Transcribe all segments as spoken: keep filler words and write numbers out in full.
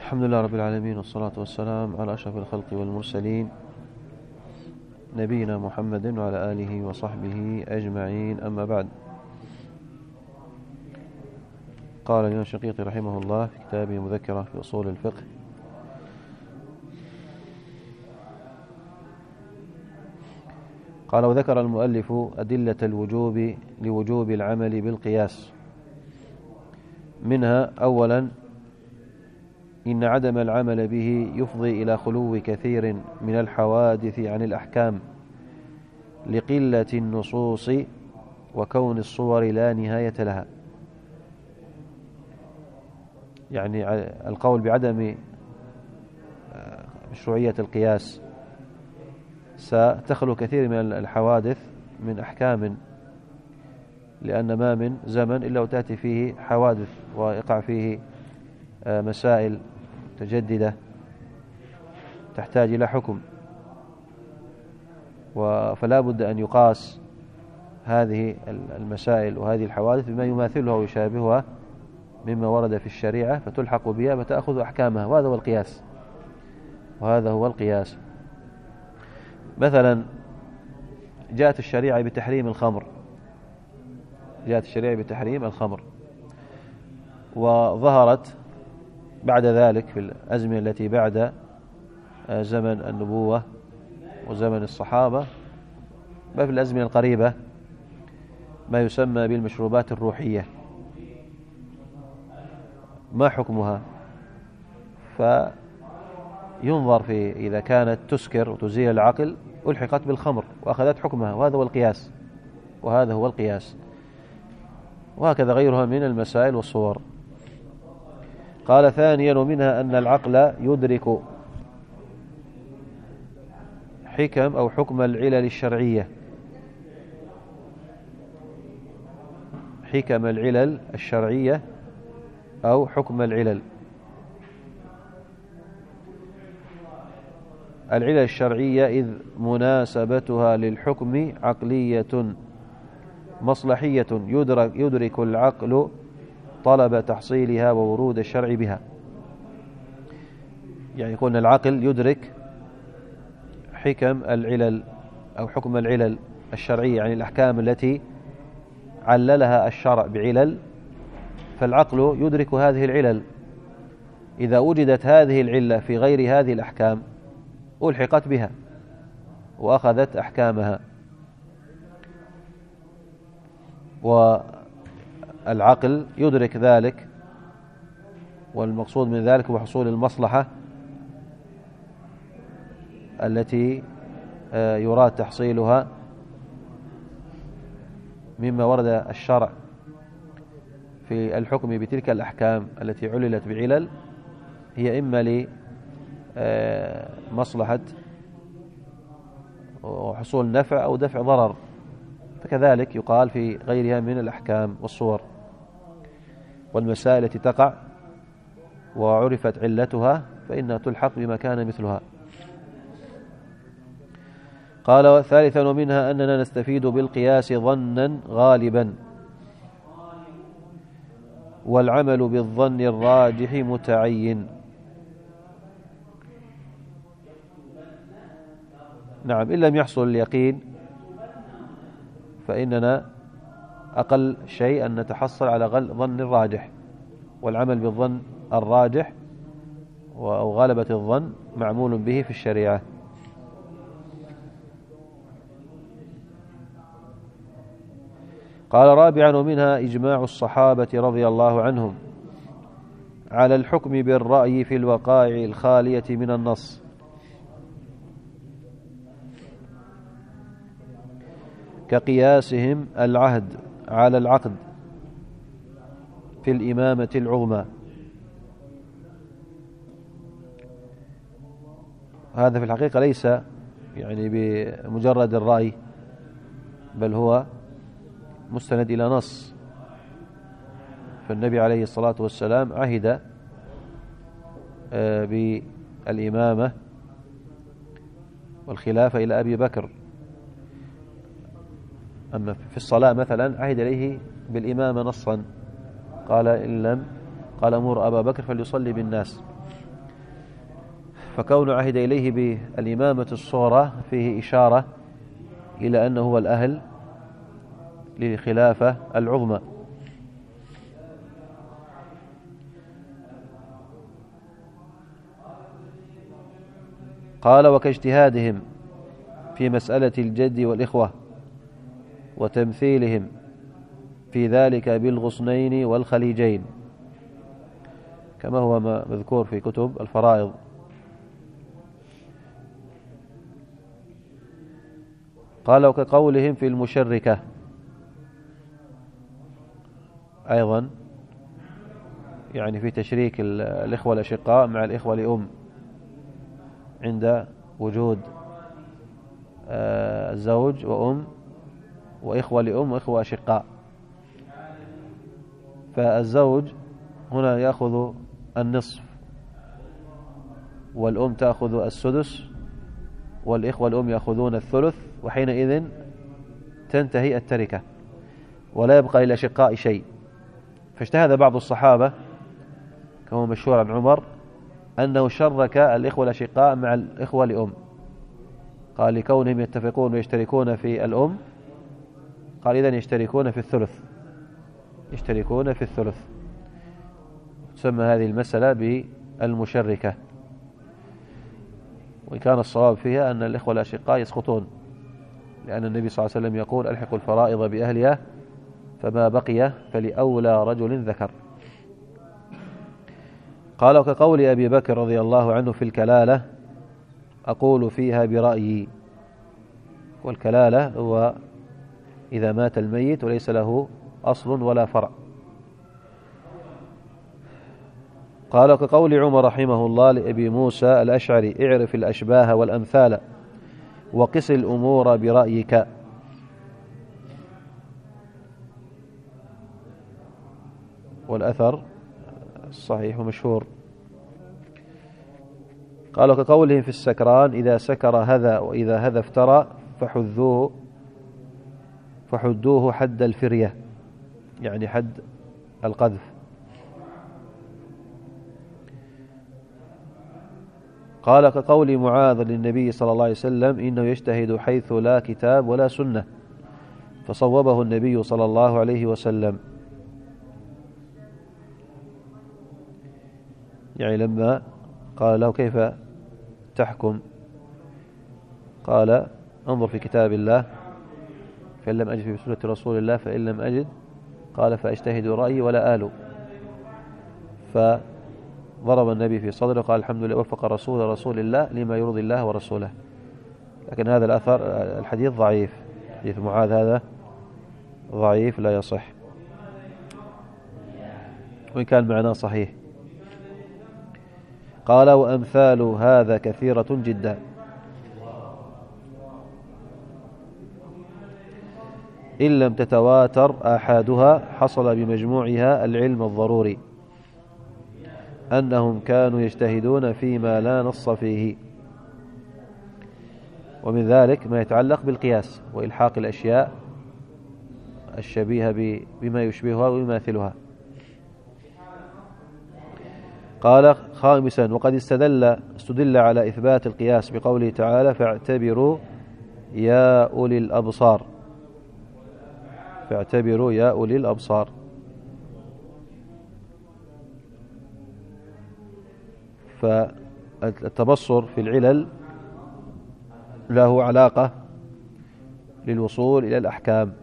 الحمد لله رب العالمين، والصلاة والسلام على أشرف الخلق والمرسلين، نبينا محمد وعلى آله وصحبه أجمعين. أما بعد، قال الإمام الشنقيطي رحمه الله في كتابه مذكرة في أصول الفقه: قال: وذكر المؤلف أدلة الوجوب لوجوب العمل بالقياس. منها: أولا، إن عدم العمل به يفضي إلى خلو كثير من الحوادث عن الأحكام لقلة النصوص وكون الصور لا نهاية لها. يعني القول بعدم مشروعية القياس ستخلو كثير من الحوادث من أحكام، لأن ما من زمن إلا وتأتي فيه حوادث ويقع فيه مسائل متجددة تحتاج إلى حكم، فلا بد أن يقاس هذه المسائل وهذه الحوادث بما يماثلها ويشابهها مما ورد في الشريعة، فتلحق بها فتأخذ أحكامها، وهذا هو القياس وهذا هو القياس مثلا جاءت الشريعة بتحريم الخمر جاءت الشريعة بتحريم الخمر وظهرت بعد ذلك في الأزمنة التي بعد زمن النبوة وزمن الصحابة، بل في الأزمنة القريبة، ما يسمى بالمشروبات الروحية. ما حكمها؟ فينظر في إذا كانت تسكر وتزيل العقل ألحقت بالخمر وأخذت حكمها، وهذا هو القياس وهذا هو القياس وهكذا غيرها من المسائل والصور. قال: ثانيا، ومنها أن العقل يدرك حكم أو حكم العلل الشرعية حكم العلل الشرعية أو حكم العلل العلل الشرعية إذ مناسبتها للحكم عقلية مصلحية يدرك, يدرك العقل طلب تحصيلها وورود الشرع بها. يعني يقول العقل يدرك حكم العلل أو حكم العلل الشرعية، يعني الأحكام التي عللها الشرع بعلل، فالعقل يدرك هذه العلل. إذا وجدت هذه العلة في غير هذه الأحكام ألحقت بها وأخذت أحكامها. والعقل يدرك ذلك، والمقصود من ذلك هو حصول المصلحة التي يراد تحصيلها مما ورد الشرع في الحكم بتلك الأحكام التي عللت بعلل، هي إما لمصلحة وحصول نفع أو دفع ضرر، فكذلك يقال في غيرها من الأحكام والصور والمسائل التي تقع وعرفت علتها فإنها تلحق بما كان مثلها. قال: ثالثا، ومنها أننا نستفيد بالقياس ظنا غالبا، والعمل بالظن الراجح متعين. نعم، إن لم يحصل اليقين فإننا أقل شيء أن نتحصل على ظن الراجح، والعمل بالظن الراجح أو غلبة الظن معمول به في الشريعة. قال: رابعا، ومنها إجماع الصحابة رضي الله عنهم على الحكم بالرأي في الوقائع الخالية من النص، كقياسهم العهد على العقد في الإمامة العظمى. هذا في الحقيقة ليس يعني بمجرد الرأي، بل هو مستند إلى نص، فالنبي عليه الصلاة والسلام عهد بالإمامة والخلافة إلى أبي بكر. أما في الصلاة مثلا عهد إليه بالإمامة نصا، قال إن لم قال أمر أبا بكر فليصلي بالناس. فكون عهد إليه بالإمامة الصغرى فيه إشارة إلى أنه هو الأهل للخلافة العظمى. قال وكاجتهادهم في مسألة الجد والإخوة وتمثيلهم في ذلك بالغصنين والخليجين كما هو مذكور في كتب الفرائض. قال وكقولهم في المشركة أيضا، يعني في تشريك الإخوة الأشقاء مع الإخوة لأم عند وجود الزوج وأم وإخوة لأم وإخوة أشقاء. فالزوج هنا يأخذ النصف والأم تأخذ السدس والإخوة الأم يأخذون الثلث، وحينئذ تنتهي التركة ولا يبقى للأشقاء شيء. فاجتهد بعض الصحابة كما مشهور عن عمر أنه شرك الإخوة الأشقاء مع الإخوة لأم، قال لكونهم يتفقون ويشتركون في الأم، قال إذن يشتركون في الثلث يشتركون في الثلث تسمى هذه المسألة بالمشركة. وإن كان الصواب فيها أن الإخوة الأشقاء يسقطون، لأن النبي صلى الله عليه وسلم يقول ألحقوا الفرائض بأهلها فما بقي فلأولى رجل ذكر. قال وكقول أبي بكر رضي الله عنه في الكلالة أقول فيها برأيي. والكلالة هو إذا مات الميت وليس له أصل ولا فرع. قال كقول عمر رحمه الله لأبي موسى الأشعري اعرف الأشباه والأمثال وقس الأمور برأيك. والأثر الصحيح ومشهور. قال كقولهم في السكران إذا سكر هذا وإذا هذا افترى فحذوه فحدوه حد الفرية، يعني حد القذف. قال كقول معاذ للنبي صلى الله عليه وسلم إنه يجتهد حيث لا كتاب ولا سنة، فصوبه النبي صلى الله عليه وسلم. يعني لما قال له كيف تحكم، قال انظر في كتاب الله فإن لم أجد في سنة رسول الله فإن لم أجد قال فأجتهد رأيي ولا آل. فضرب النبي في صدره وقال الحمد لله وفق رسول رسول الله لما يرضي الله ورسوله. لكن هذا الأثر الحديث ضعيف، حديث معاذ هذا ضعيف لا يصح، وإن كان معناه صحيح. قال وأمثال هذا كثيرة جدا. إن لم تتواتر آحادها حصل بمجموعها العلم الضروري أنهم كانوا يجتهدون فيما لا نص فيه. ومن ذلك ما يتعلق بالقياس وإلحاق الأشياء الشبيهة بما يشبهها ويماثلها. قال خامسا وقد استدل استدل على إثبات القياس بقوله تعالى فاعتبروا يا أولي الأبصار، فاعتبروا يا أولي الأبصار. فالتبصر في العلل له علاقة للوصول إلى الأحكام.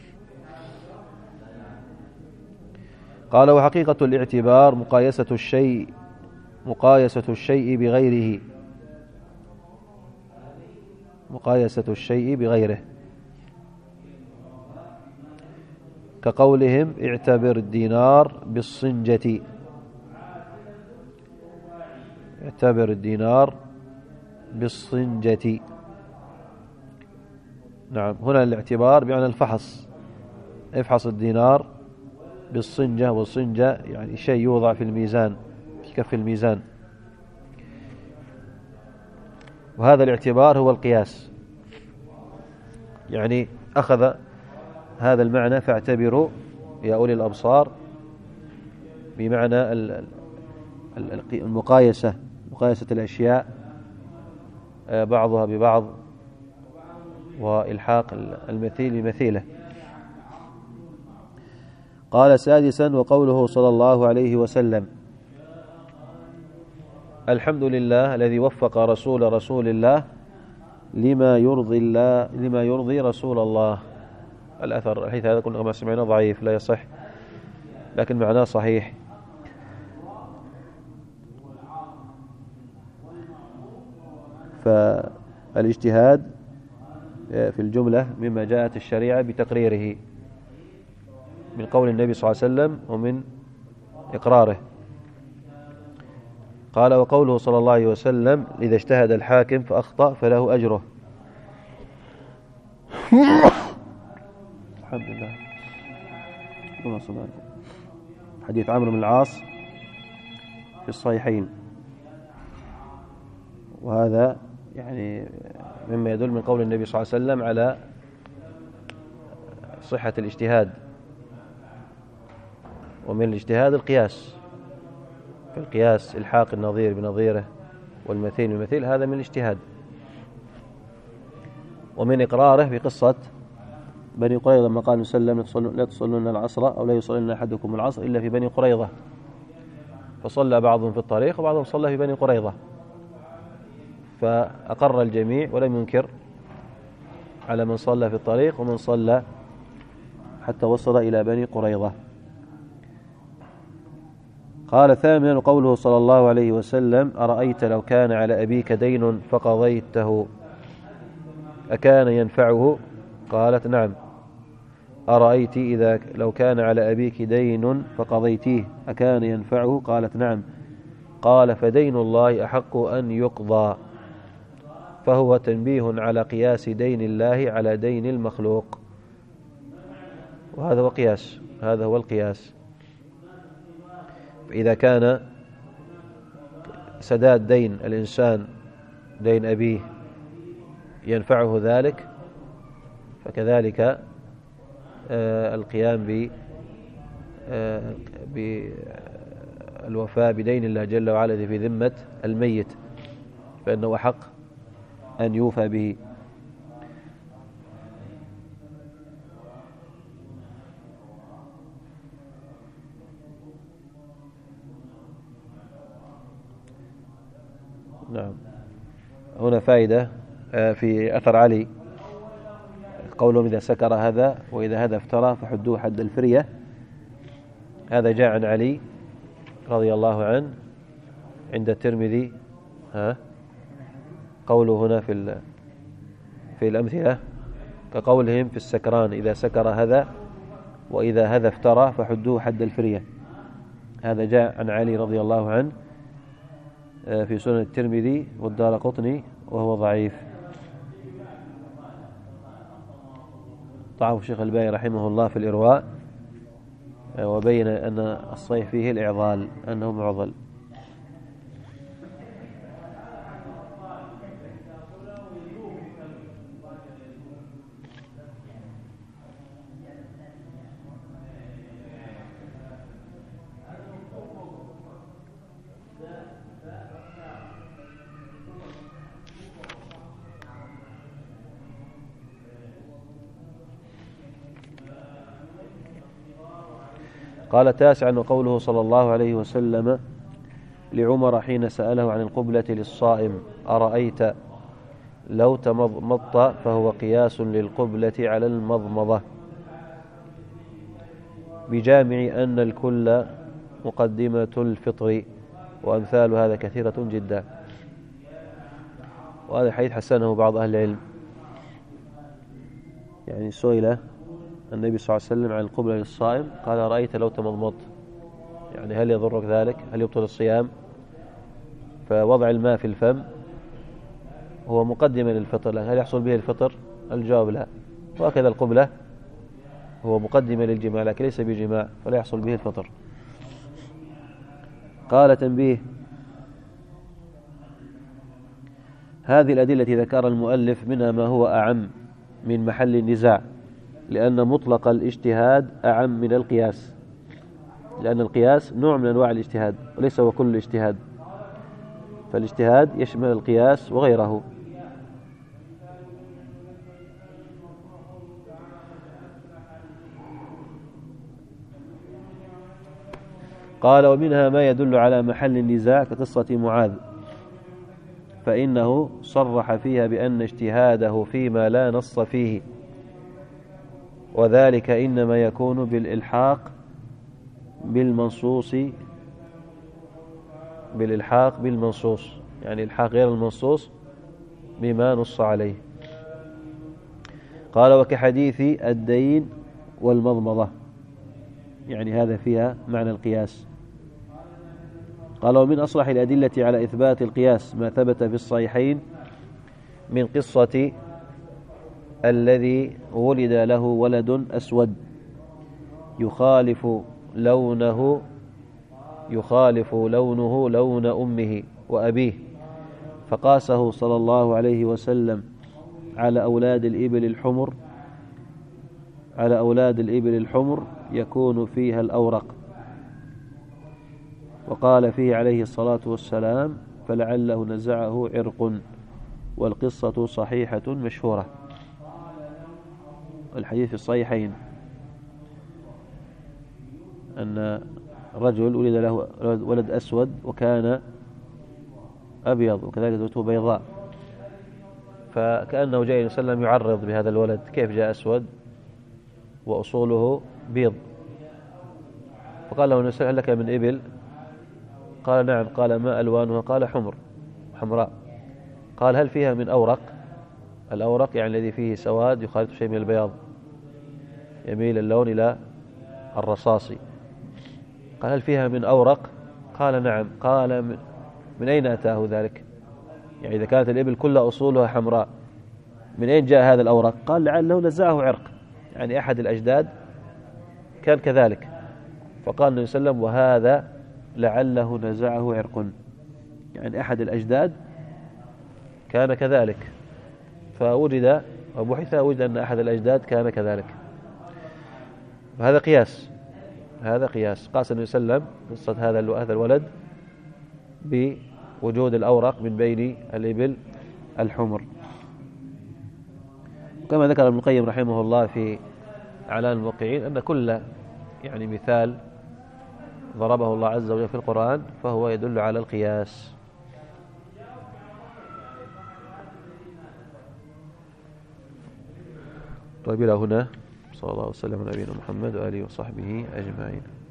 قال وحقيقة الاعتبار مقايسة الشيء مقايسة الشيء بغيره مقايسة الشيء بغيره كقولهم اعتبر الدينار بالصنجة، اعتبر الدينار بالصنجة. نعم، هنا الاعتبار بمعنى الفحص، افحص الدينار بالصنجة، والصنجة يعني شيء يوضع في الميزان في كف الميزان. وهذا الاعتبار هو القياس، يعني أخذ هذا المعنى فاعتبروا يا أولي الأبصار بمعنى المقايسة مقايسة الأشياء بعضها ببعض وإلحاق المثيل بمثيله. قال سادسا: وقوله صلى الله عليه وسلم: الحمد لله الذي وفق رسول رسول الله لما يرضي الله لما يرضي رسول الله. الأثر الحديث هذا كنا ما سمعنا ضعيف لا يصح، لكن معناه صحيح. فالاجتهاد في الجملة مما جاءت الشريعة بتقريره من قول النبي صلى الله عليه وسلم ومن إقراره. قال: وقوله صلى الله عليه وسلم: إذا اجتهد الحاكم فأخطأ فله أجره. الحمد لله. حديث عمرو بن العاص في الصحيحين، وهذا يعني مما يدل من قول النبي صلى الله عليه وسلم على صحة الاجتهاد. ومن الاجتهاد القياس، فالقياس إلحاق النظير بنظيره والمثيل بمثيل، هذا من الاجتهاد. ومن إقراره في قصة بني قريظة لما قال وسلم: لا تصلون العصر أو لا يصلون أحدكم العصر إلا في بني قريظة، فصلى بعضهم في الطريق وبعضهم صلى في بني قريظة، فأقر الجميع ولم ينكر على من صلى في الطريق ومن صلى حتى وصل إلى بني قريظة. قال: ثامنا: قوله صلى الله عليه وسلم: أرأيت لو كان على أبيك دين فقضيته أكان ينفعه؟ قالت: نعم. أرأيت إذا لو كان على أبيك دين فقضيتيه أكان ينفعه؟ قالت: نعم. قال: فدين الله أحق أن يقضى، فهو تنبيه على قياس دين الله على دين المخلوق. وهذا هو قياس، هذا هو القياس. فإذا كان سداد دين الإنسان دين أبيه ينفعه ذلك، فكذلك آه القيام بالوفاء بدين الله جل وعلا في ذمة الميت، فإنه حق أن يوفى به. نعم. هنا فائدة في أثر علي، قولهم: إذا سكر هذا وإذا هذا افترى فحدوه حد الفرية. هذا جاء عن علي رضي الله عنه عند الترمذي. ها قوله هنا في في الأمثلة كقولهم في السكران: إذا سكر هذا وإذا هذا افترى فحدوه حد الفرية. هذا جاء عن علي رضي الله عنه في سنن الترمذي والدارقطني وهو ضعيف. ضعفه الشيخ الباني رحمه الله في الإرواء، وبين أن الصحيح فيه الإعضال، أنه معضل. قال: تاسعا: وقوله صلى الله عليه وسلم لعمر حين سأله عن القبلة للصائم: أرأيت لو تمضمضت؟ فهو قياس للقبلة على المضمضة، بجامع أن الكل مقدمة الفطر، وأمثال هذا كثيرة جدا. وهذا الحديث حسنه بعض أهل العلم. يعني سئل النبي صلى الله عليه وسلم عن القبلة للصائم قال: رأيت لو تمضمضت، يعني هل يضرك ذلك؟ هل يبطل الصيام؟ فوضع الماء في الفم هو مقدمة للفطر، هل يحصل به الفطر؟ الجواب لا. وهكذا القبلة هو مقدمة للجماع لكن ليس بجماع، فلا يحصل به الفطر. قال: تنبيه: هذه الأدلة التي ذكر المؤلف منها ما هو أعم من محل النزاع، لأن مطلق الاجتهاد أعم من القياس، لأن القياس نوع من أنواع الاجتهاد وليس هو كل الاجتهاد، فالاجتهاد يشمل القياس وغيره. قال ومنها ما يدل على محل النزاع كقصة معاذ، فإنه صرح فيها بأن اجتهاده فيما لا نص فيه، وذلك إنما يكون بالإلحاق بالمنصوص بالإلحاق بالمنصوص يعني إلحاق غير المنصوص بما نص عليه. قال وكحديث الدين والمضمضة، يعني هذا فيها معنى القياس. قال ومن أصلح الأدلة على إثبات القياس ما ثبت في الصحيحين من قصة الذي ولد له ولد أسود يخالف لونه يخالف لونه لون أمه وأبيه، فقاسه صلى الله عليه وسلم على أولاد الإبل الحمر على أولاد الإبل الحمر يكون فيها الأورق، وقال فيه عليه الصلاة والسلام فلعله نزعه عرق، والقصة صحيحة مشهورة. الحديث في الصحيحين أن رجل ولد له ولد أسود وكان أبيض وكذلك زوجته بيضاء، فكأنه جاء وسلم يعرض بهذا الولد كيف جاء أسود وأصوله بيض، فقال له النبي هل لك من إبل؟ قال نعم. قال ما ألوانها؟ قال حمر حمراء. قال هل فيها من أورق؟ الأورق يعني الذي فيه سواد يخالط شيء من البياض، يميل اللون إلى الرصاصي. قال هل فيها من أورق؟ قال نعم. قال من, من أين أتاه ذلك؟ يعني إذا كانت الإبل كلها أصولها حمراء من أين جاء هذا الأورق؟ قال لعله نزعه عرق، يعني أحد الأجداد كان كذلك. فقال النبي صلى الله عليه وسلم وهذا لعله نزعه عرق، يعني أحد الأجداد كان كذلك، فوجد وبحث وجد أن أحد الأجداد كان كذلك. فهذا قياس هذا قياس قاس النبي صلى الله عليه وسلم قصة هذا هذا الولد بوجود الأورق من بين الإبل الحمر. كما ذكر ابن القيم رحمه الله في إعلان الموقعين أن كل يعني مثال ضربه الله عز وجل في القرآن فهو يدل على القياس. طيب إلى هنا، صلى الله وسلم على نبينا محمد وآله وصحبه أجمعين.